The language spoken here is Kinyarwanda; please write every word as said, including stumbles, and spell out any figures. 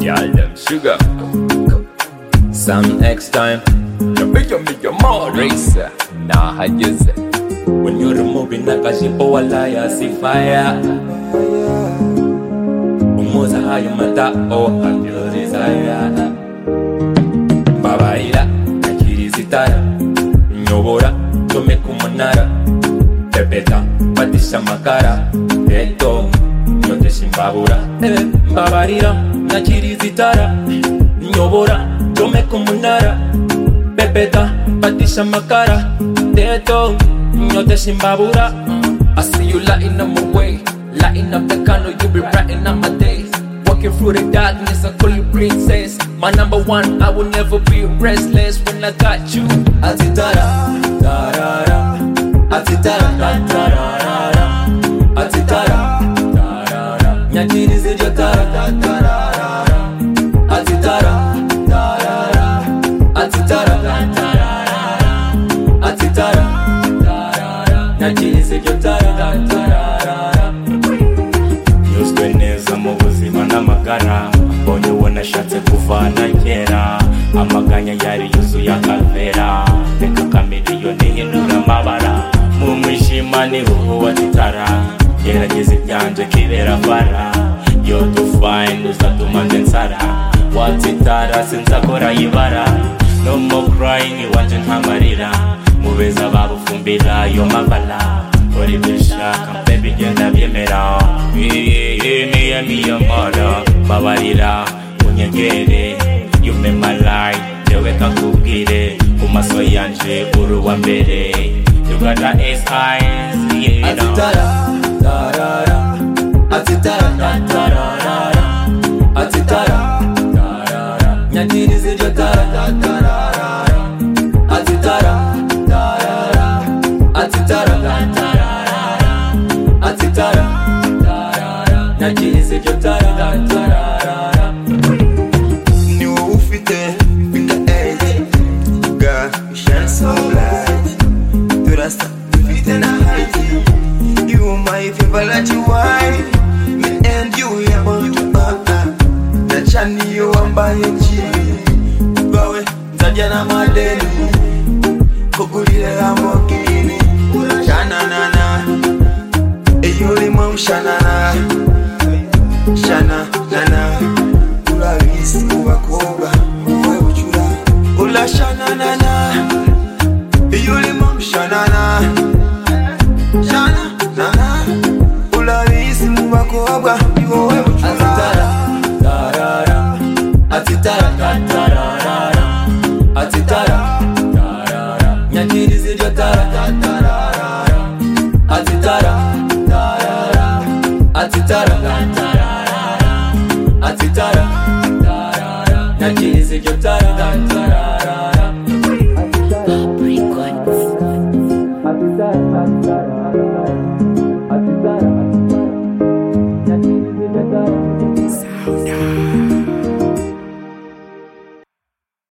Y'all them sugar. Some next time. You make you make your mouth racer. Nah, I just when you're removing that kashipo walaya see fire. Umoza hayo mata oh have your desire. Babaira, nakirizitara. Nyobora, tome kumonara. Pepeta, patisha makara. Eto, nyote shimbabura. Babarira, nakirizitara. Nyobora, tome kumonara. Pepeta, patisha makara. Eto, nyote shimbabura. I see you lighting up my way. Lighting up the candle, you be brighting up my days. Walking through the darkness, I call you princess. My number one, I will never be restless when I got you. Atitara, tarara, atitara, tarara, atitara, tarara, nyakiri zijotara, tarara, atitara, tarara, atitara, tarara, atitara, tarara, nyakiri zijotara, tarara. Nyuzwe neza mu buzima n'amagara. Bonye ubona shatse kuvana kera. Amaganya yari yuzuye akavera. Reka kamiriyoni hindura amabara. Mu mwishima ni wowe watitara. Gerageza ibyanje kibera fara. Yo tufine uzatuma nze nsara. Watitara sinzakora ibara. No more crying iwanje ntamarira. Mubeza babufumbira yo mabala. Uri bishaka baby genda byemera. Niye miyo mara. Babarira unyegere. You make my life jewe kakubwire. Kumaso yanje uruwa mbere. You got that ace eyes. Yeah, atitara, tarara, atitara, tarara, atitara, tarara, nyakiri zijotara, tarara, atitara, tarara, atitara, tarara, atitara, tarara, nyakiri zijotara, tarara. New ufite finger eight. Girl, you shine so bright. To the start, fit and height. You my favorite wife. Me and you are born to uh the chani you ambaye chini. Bawe, tajana madeni. Kukulile Lamborghini. Shana nana. Eyuli mom shana na. Shana nana. Ula visi uwakoba. Uwe uchula. Ula shana nana. Eyuli mom shana na. Shana nana. Ula visi uwakoba. Uwe uchula. Atitara, tarara, atitara, tarara, atitara, tarara, nyakiri zijotara, tarara, atitara, tarara, atitara, tarara, atitara, tarara, nyakiri zijotara, tarara.